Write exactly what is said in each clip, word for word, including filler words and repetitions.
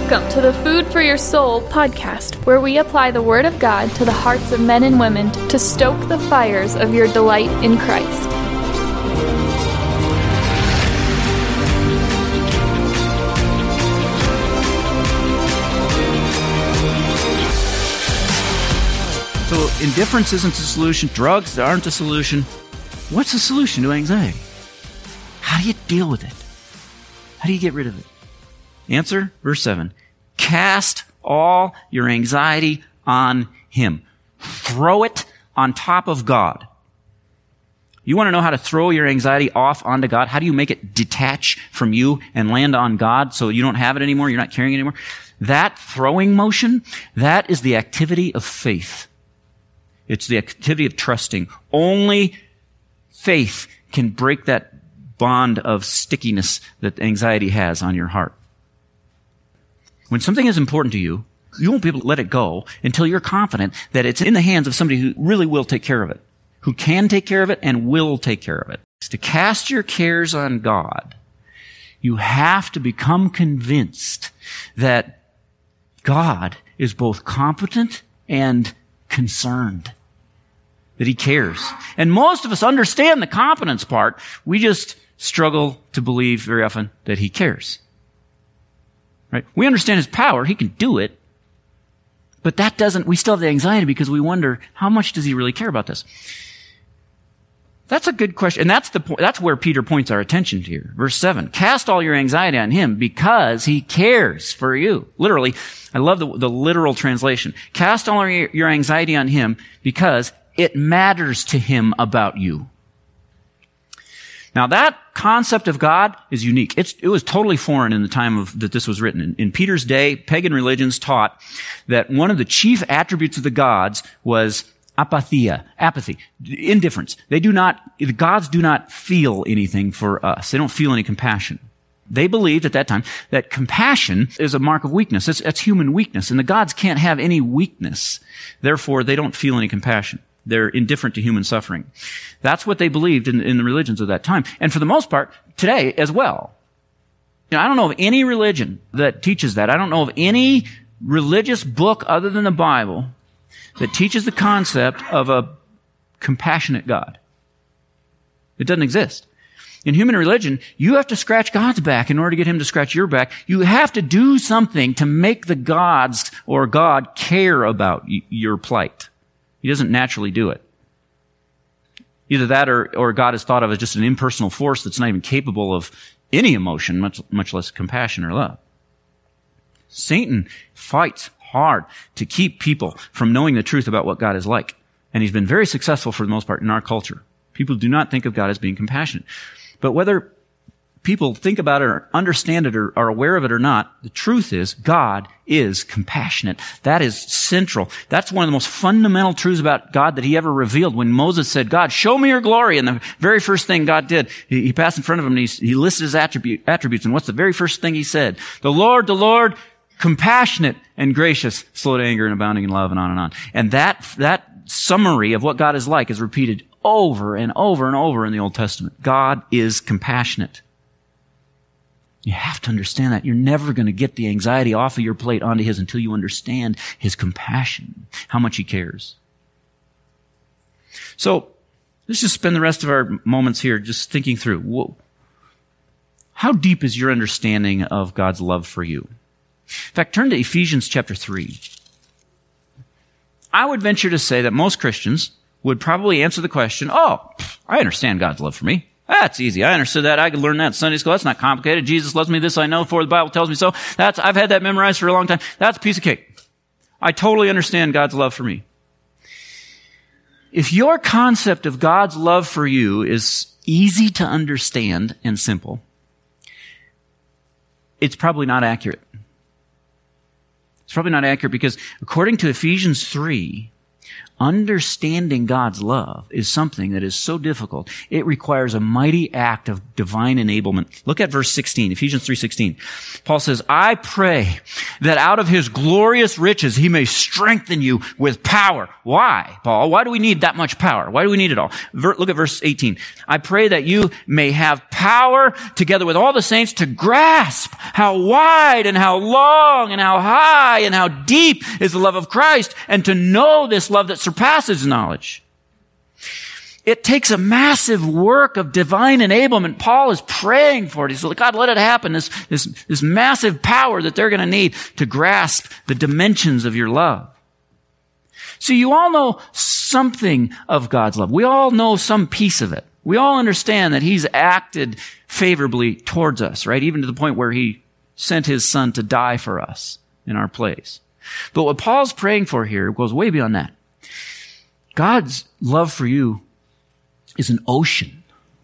Welcome to the Food for Your Soul podcast, where we apply the Word of God to the hearts of men and women to stoke the fires of your delight in Christ. So indifference isn't the solution. Drugs aren't the solution. What's the solution to anxiety? How do you deal with it? How do you get rid of it? Answer, verse seven. Cast all your anxiety on Him. Throw it on top of God. You want to know how to throw your anxiety off onto God? How do you make it detach from you and land on God so you don't have it anymore, you're not carrying it anymore? That throwing motion, that is the activity of faith. It's the activity of trusting. Only faith can break that bond of stickiness that anxiety has on your heart. When something is important to you, you won't be able to let it go until you're confident that it's in the hands of somebody who really will take care of it, who can take care of it and will take care of it. To cast your cares on God, you have to become convinced that God is both competent and concerned, that He cares. And most of us understand the competence part. We just struggle to believe very often that He cares. Right? We understand His power. He can do it. But that doesn't, we still have the anxiety because we wonder, how much does He really care about this? That's a good question. And that's the point, that's where Peter points our attention to here. Verse seven. Cast all your anxiety on Him because He cares for you. Literally, I love the, the literal translation. Cast all your, your anxiety on Him because it matters to Him about you. Now that concept of God is unique. It's, it was totally foreign in the time of, that this was written. In, in Peter's day, pagan religions taught that one of the chief attributes of the gods was apatheia, apathy, indifference. They do not, the gods do not feel anything for us. They don't feel any compassion. They believed at that time that compassion is a mark of weakness. It's, it's human weakness, and the gods can't have any weakness. Therefore, they don't feel any compassion. They're indifferent to human suffering. That's what they believed in, in the religions of that time. And for the most part, today as well. You know, I don't know of any religion that teaches that. I don't know of any religious book other than the Bible that teaches the concept of a compassionate God. It doesn't exist. In human religion, you have to scratch God's back in order to get Him to scratch your back. You have to do something to make the gods or God care about y- your plight. He doesn't naturally do it. Either that or, or God is thought of as just an impersonal force that's not even capable of any emotion, much, much less compassion or love. Satan fights hard to keep people from knowing the truth about what God is like. And he's been very successful for the most part in our culture. People do not think of God as being compassionate. But whether people think about it or understand it or are aware of it or not, the truth is God is compassionate. That is central. That's one of the most fundamental truths about God that He ever revealed. When Moses said, God, show me your glory, and the very first thing God did, he, he passed in front of him and he, he listed his attribute, attributes. And what's the very first thing He said? The Lord, the Lord, compassionate and gracious, slow to anger and abounding in love, and on and on. And that, that summary of what God is like is repeated over and over and over in the Old Testament. God is compassionate. You have to understand that. You're never going to get the anxiety off of your plate onto His until you understand His compassion, how much He cares. So, let's just spend the rest of our moments here just thinking through, whoa, how deep is your understanding of God's love for you? In fact, turn to Ephesians chapter three. I would venture to say that most Christians would probably answer the question, oh, I understand God's love for me. That's easy. I understood that. I could learn that in Sunday school. That's not complicated. Jesus loves me. This I know, for the Bible tells me so. That's, I've had that memorized for a long time. That's a piece of cake. I totally understand God's love for me. If your concept of God's love for you is easy to understand and simple, it's probably not accurate. It's probably not accurate because according to Ephesians three, Understanding God's love is something that is so difficult. It requires a mighty act of divine enablement. Look at verse sixteen, Ephesians three sixteen. Paul says, I pray that out of his glorious riches he may strengthen you with power. Why, Paul? Why do we need that much power? Why do we need it all? Ver- look at verse eighteen. I pray that you may have power together with all the saints to grasp how wide and how long and how high and how deep is the love of Christ, and to know this love that surpasses knowledge. It takes a massive work of divine enablement. Paul is praying for it. He's like, God, let it happen. This, this, this massive power that they're going to need to grasp the dimensions of your love. So you all know something of God's love. We all know some piece of it. We all understand that he's acted favorably towards us, right? Even to the point where he sent his son to die for us in our place. But what Paul's praying for here goes way beyond that. God's love for you is an ocean.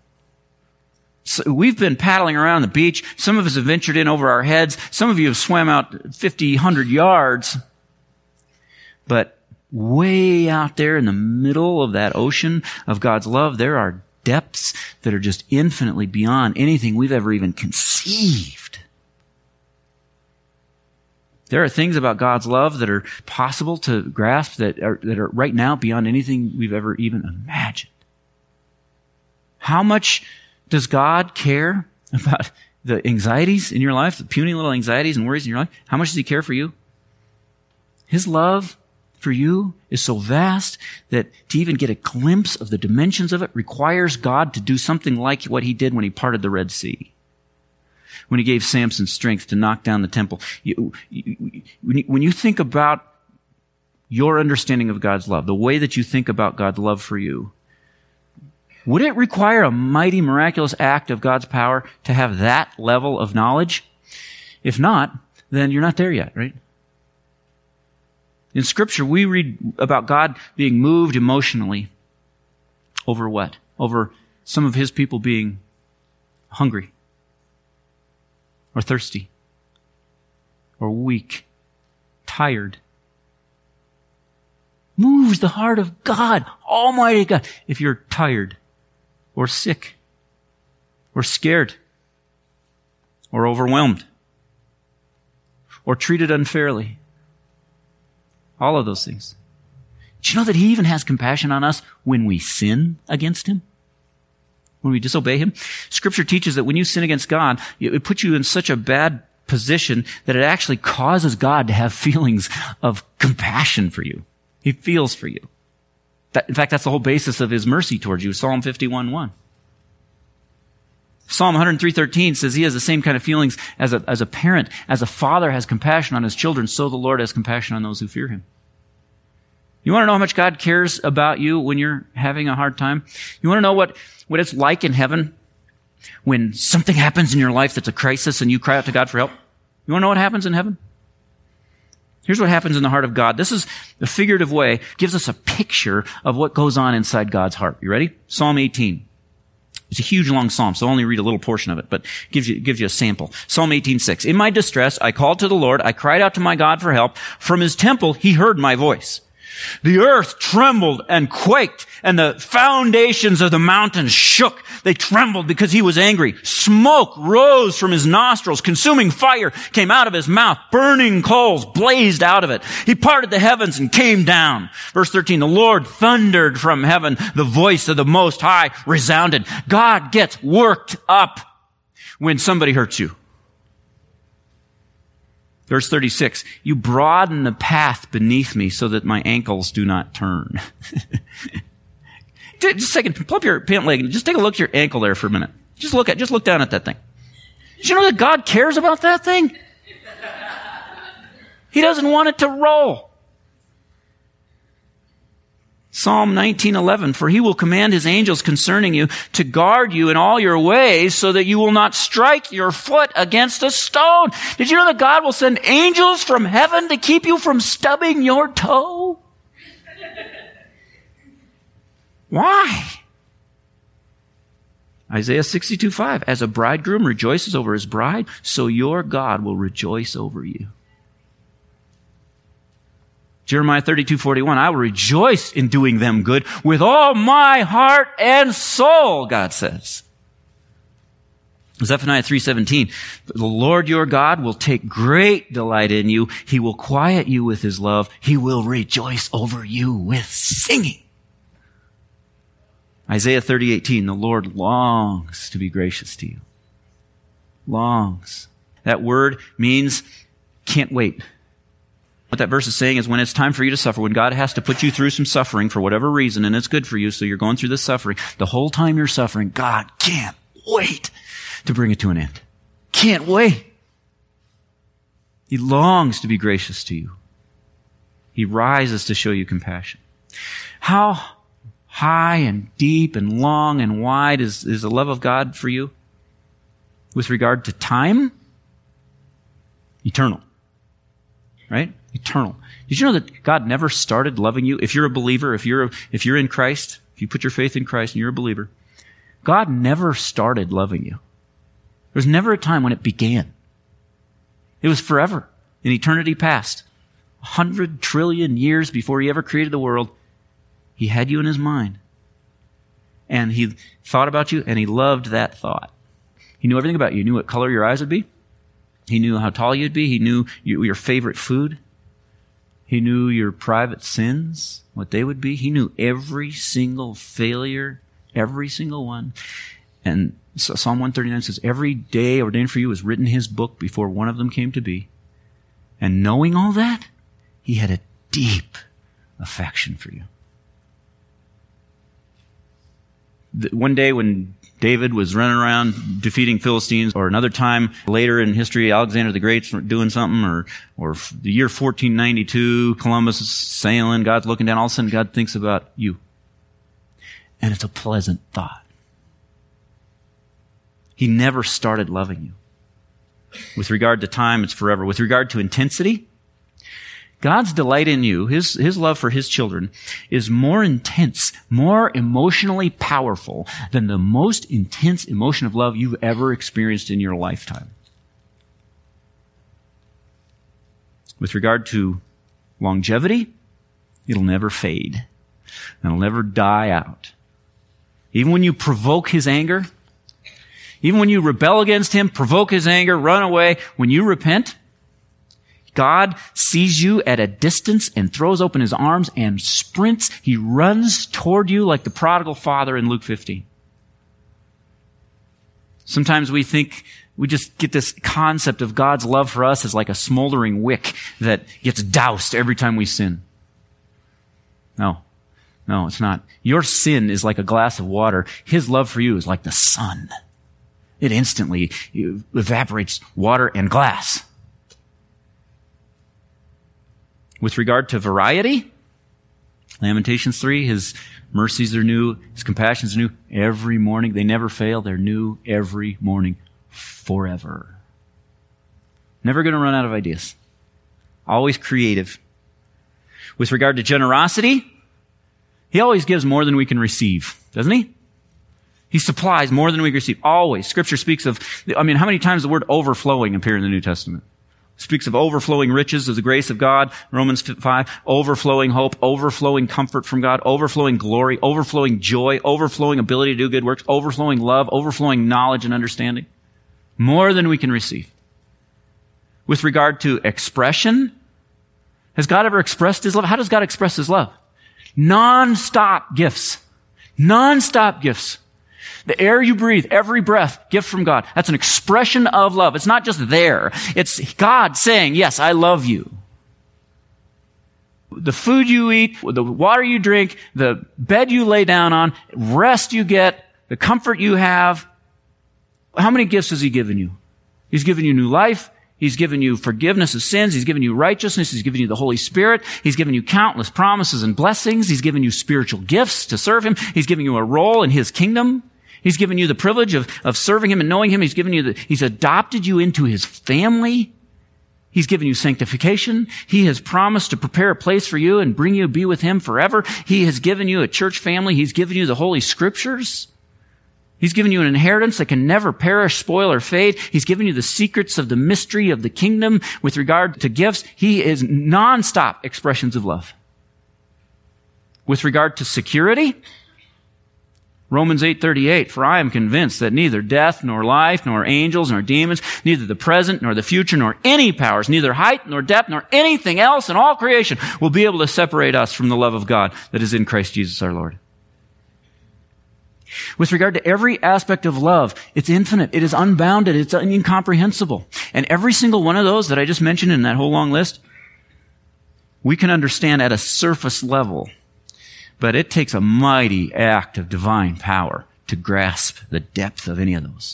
So we've been paddling around the beach. Some of us have ventured in over our heads. Some of you have swam out fifty, one hundred yards. But way out there in the middle of that ocean of God's love, there are depths that are just infinitely beyond anything we've ever even conceived. There are things about God's love that are possible to grasp that are, that are right now beyond anything we've ever even imagined. How much does God care about the anxieties in your life, the puny little anxieties and worries in your life? How much does he care for you? His love for you is so vast that to even get a glimpse of the dimensions of it requires God to do something like what he did when he parted the Red Sea. When he gave Samson strength to knock down the temple. You, you, when you think about your understanding of God's love, the way that you think about God's love for you, would it require a mighty, miraculous act of God's power to have that level of knowledge? If not, then you're not there yet, right? In Scripture, we read about God being moved emotionally over what? Over some of his people being hungry, or thirsty, or weak, tired. Moves the heart of God, Almighty God. If you're tired, or sick, or scared, or overwhelmed, or treated unfairly. All of those things. Do you know that he even has compassion on us when we sin against him? When we disobey him? Scripture teaches that when you sin against God, it puts you in such a bad position that it actually causes God to have feelings of compassion for you. He feels for you. That, in fact, that's the whole basis of his mercy towards you. Psalm fifty-one one. Psalm one oh three thirteen says he has the same kind of feelings as a, as a parent. As a father has compassion on his children, so the Lord has compassion on those who fear him. You want to know how much God cares about you when you're having a hard time? You want to know what, what it's like in heaven when something happens in your life that's a crisis and you cry out to God for help? You want to know what happens in heaven? Here's what happens in the heart of God. This is a figurative way, gives us a picture of what goes on inside God's heart. You ready? Psalm eighteen. It's a huge long psalm, so I'll only read a little portion of it, but gives you, gives you a sample. Psalm eighteen six. In my distress, I called to the Lord. I cried out to my God for help. From his temple, he heard my voice. The earth trembled and quaked, and the foundations of the mountains shook. They trembled because he was angry. Smoke rose from his nostrils. Consuming fire came out of his mouth. Burning coals blazed out of it. He parted the heavens and came down. Verse thirteen, the Lord thundered from heaven. The voice of the Most High resounded. God gets worked up when somebody hurts you. Verse thirty-six, you broaden the path beneath me so that my ankles do not turn. Just a second, pull up your pant leg and just take a look at your ankle there for a minute. Just look at, just look down at that thing. Did you know that God cares about that thing? He doesn't want it to roll. Psalm nineteen eleven, for he will command his angels concerning you to guard you in all your ways so that you will not strike your foot against a stone. Did you know that God will send angels from heaven to keep you from stubbing your toe? Why? Isaiah sixty-two five, as a bridegroom rejoices over his bride, so your God will rejoice over you. Jeremiah thirty-two forty-one, I will rejoice in doing them good with all my heart and soul, God says. Zephaniah three seventeen, the Lord your God will take great delight in you. He will quiet you with his love. He will rejoice over you with singing. Isaiah thirty eighteen, the Lord longs to be gracious to you. Longs. That word means can't wait. What that verse is saying is when it's time for you to suffer, when God has to put you through some suffering for whatever reason, and it's good for you, so you're going through this suffering, the whole time you're suffering, God can't wait to bring it to an end. Can't wait. He longs to be gracious to you. He rises to show you compassion. How high and deep and long and wide is, is the love of God for you? With regard to time? Eternal. Right? Eternal. Did you know that God never started loving you? If you're a believer, if you're, a, if you're in Christ, if you put your faith in Christ and you're a believer, God never started loving you. There was never a time when it began. It was forever, in eternity past. A hundred trillion years before he ever created the world, he had you in his mind. And he thought about you, and he loved that thought. He knew everything about you. He knew what color your eyes would be. He knew how tall you'd be. He knew your favorite food. He knew your private sins, what they would be. He knew every single failure, every single one. And so Psalm one thirty-nine says, every day ordained for you was written in his book before one of them came to be. And knowing all that, he had a deep affection for you. The, one day when David was running around defeating Philistines, or another time later in history, Alexander the Great's doing something, or or the year fourteen ninety-two, Columbus is sailing, God's looking down, all of a sudden God thinks about you. And it's a pleasant thought. He never started loving you. With regard to time, it's forever. With regard to intensity, God's delight in you, his, his love for his children, is more intense, more emotionally powerful than the most intense emotion of love you've ever experienced in your lifetime. With regard to longevity, it'll never fade. It'll never die out. Even when you provoke his anger, even when you rebel against him, provoke his anger, run away, when you repent, God sees you at a distance and throws open his arms and sprints. He runs toward you like the prodigal father in Luke fifteen. Sometimes we think, we just get this concept of God's love for us as like a smoldering wick that gets doused every time we sin. No, no, it's not. Your sin is like a glass of water. His love for you is like the sun. It instantly evaporates water and glass. With regard to variety, Lamentations three, his mercies are new, his compassions are new every morning. They never fail. They're new every morning, forever. Never going to run out of ideas. Always creative. With regard to generosity, he always gives more than we can receive, doesn't he? He supplies more than we can receive. Always. Scripture speaks of, I mean, how many times the word overflowing appear in the New Testament? Speaks of overflowing riches of the grace of God, Romans five, overflowing hope, overflowing comfort from God, overflowing glory, overflowing joy, overflowing ability to do good works, overflowing love, overflowing knowledge and understanding. More than we can receive. With regard to expression, has God ever expressed his love? How does God express his love? Non-stop gifts. Non-stop gifts. The air you breathe, every breath, gift from God. That's an expression of love. It's not just there. It's God saying, yes, I love you. The food you eat, the water you drink, the bed you lay down on, rest you get, the comfort you have. How many gifts has he given you? He's given you new life. He's given you forgiveness of sins. He's given you righteousness. He's given you the Holy Spirit. He's given you countless promises and blessings. He's given you spiritual gifts to serve him. He's given you a role in his kingdom. He's given you the privilege of, of serving him and knowing him. He's given you the, he's adopted you into his family. He's given you sanctification. He has promised to prepare a place for you and bring you to be with him forever. He has given you a church family. He's given you the Holy Scriptures. He's given you an inheritance that can never perish, spoil, or fade. He's given you the secrets of the mystery of the kingdom with regard to gifts. He is nonstop expressions of love. With regard to security, Romans eight thirty-eight, for I am convinced that neither death, nor life, nor angels, nor demons, neither the present, nor the future, nor any powers, neither height, nor depth, nor anything else in all creation will be able to separate us from the love of God that is in Christ Jesus our Lord. With regard to every aspect of love, it's infinite, it is unbounded, it's incomprehensible. And every single one of those that I just mentioned in that whole long list, we can understand at a surface level. But it takes a mighty act of divine power to grasp the depth of any of those.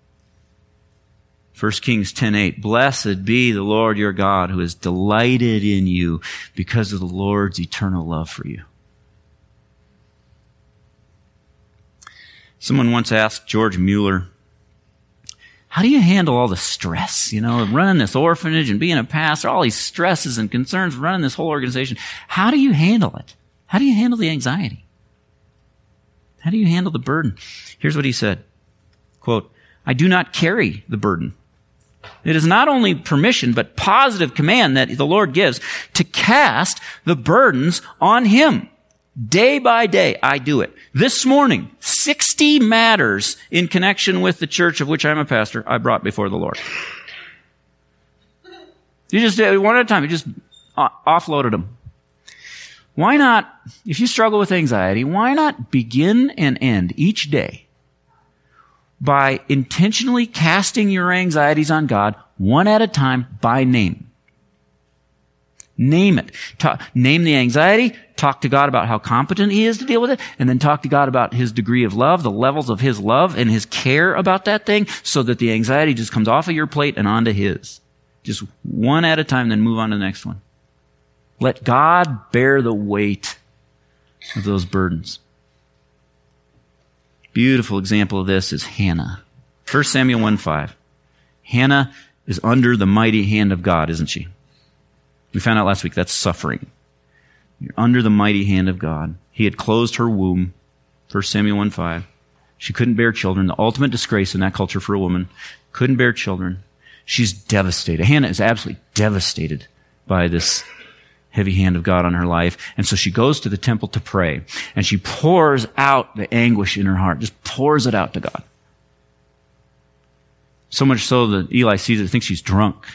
First Kings ten eight, blessed be the Lord your God who has delighted in you because of the Lord's eternal love for you. Someone once asked George Mueller, how do you handle all the stress, you know, running this orphanage and being a pastor, all these stresses and concerns, running this whole organization? How do you handle it? How do you handle the anxiety? How do you handle the burden? Here's what he said, quote, I do not carry the burden. It is not only permission, but positive command that the Lord gives to cast the burdens on Him. Day by day, I do it. This morning, sixty matters in connection with the church of which I'm a pastor, I brought before the Lord. You just did one at a time. You just offloaded them. Why not, if you struggle with anxiety, why not begin and end each day by intentionally casting your anxieties on God one at a time by name? Name it. Talk, name the anxiety. Talk to God about how competent He is to deal with it. And then talk to God about His degree of love, the levels of His love and His care about that thing so that the anxiety just comes off of your plate and onto His. Just one at a time, then move on to the next one. Let God bear the weight of those burdens. Beautiful example of this is Hannah. First Samuel one five. Hannah is under the mighty hand of God, isn't she? We found out last week that's suffering. You're under the mighty hand of God. He had closed her womb. First Samuel one five. She couldn't bear children. The ultimate disgrace in that culture for a woman. Couldn't bear children. She's devastated. Hannah is absolutely devastated by this heavy hand of God on her life. And so she goes to the temple to pray. And she pours out the anguish in her heart. Just pours it out to God. So much so that Eli sees it and thinks she's drunk.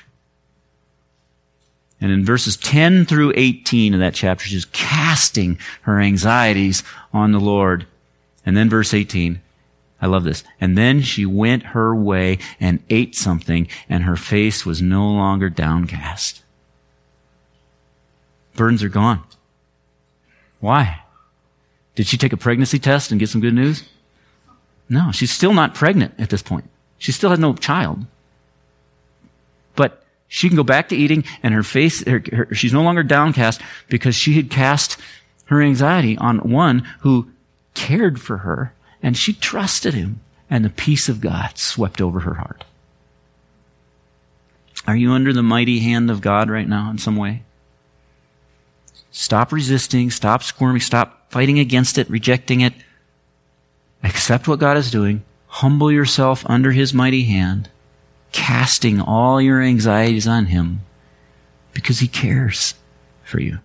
And in verses ten through eighteen of that chapter, she's casting her anxieties on the Lord. And then verse eighteen, I love this. And then she went her way and ate something, and her face was no longer downcast. Burdens are gone. Why? Did she take a pregnancy test and get some good news? No, she's still not pregnant at this point. She still has no child. But she can go back to eating, and her face, her, her, she's no longer downcast because she had cast her anxiety on one who cared for her, and she trusted Him, and the peace of God swept over her heart. Are you under the mighty hand of God right now in some way? Stop resisting, stop squirming, stop fighting against it, rejecting it. Accept what God is doing. Humble yourself under His mighty hand, casting all your anxieties on Him because He cares for you.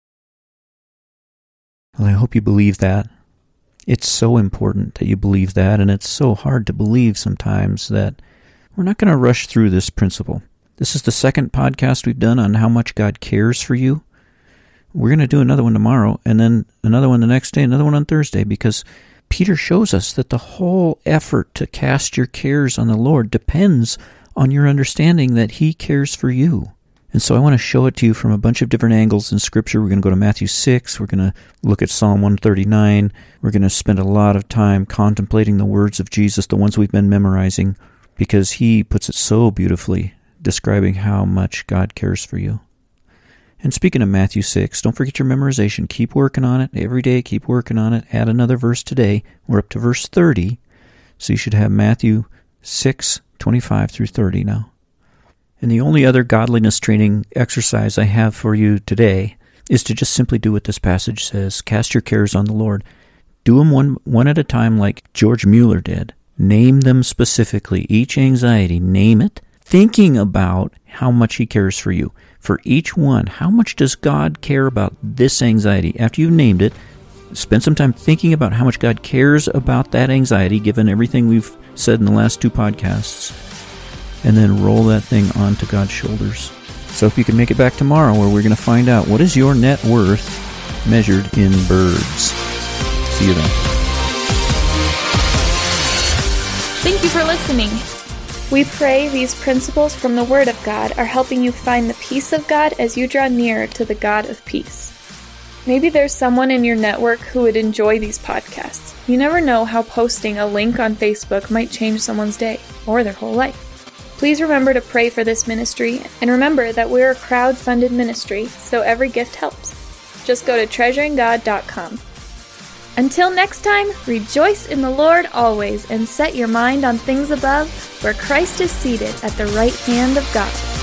Well, I hope you believe that. It's so important that you believe that, and it's so hard to believe sometimes that we're not going to rush through this principle. This is the second podcast we've done on how much God cares for you. We're going to do another one tomorrow, and then another one the next day, another one on Thursday, because Peter shows us that the whole effort to cast your cares on the Lord depends on your understanding that He cares for you. And so I want to show it to you from a bunch of different angles in Scripture. We're going to go to Matthew six. We're going to look at Psalm one thirty-nine. We're going to spend a lot of time contemplating the words of Jesus, the ones we've been memorizing, because He puts it so beautifully, describing how much God cares for you. And speaking of Matthew six, don't forget your memorization. Keep working on it every day. Keep working on it. Add another verse today. We're up to verse thirty. So you should have Matthew six, twenty-five through thirty now. And the only other godliness training exercise I have for you today is to just simply do what this passage says. Cast your cares on the Lord. Do them one, one at a time like George Mueller did. Name them specifically. Each anxiety, name it, thinking about how much he cares for you. For each one, how much does God care about this anxiety? After you've named it, spend some time thinking about how much God cares about that anxiety, given everything we've said in the last two podcasts, and then roll that thing onto God's shoulders. So if you can make it back tomorrow, where we're going to find out what is your net worth measured in birds. See you then. Thank you for listening. We pray these principles from the Word of God are helping you find the peace of God as you draw nearer to the God of peace. Maybe there's someone in your network who would enjoy these podcasts. You never know how posting a link on Facebook might change someone's day or their whole life. Please remember to pray for this ministry, and remember that we're a crowd-funded ministry, so every gift helps. Just go to treasuring god dot com. Until next time, rejoice in the Lord always, and set your mind on things above, where Christ is seated at the right hand of God.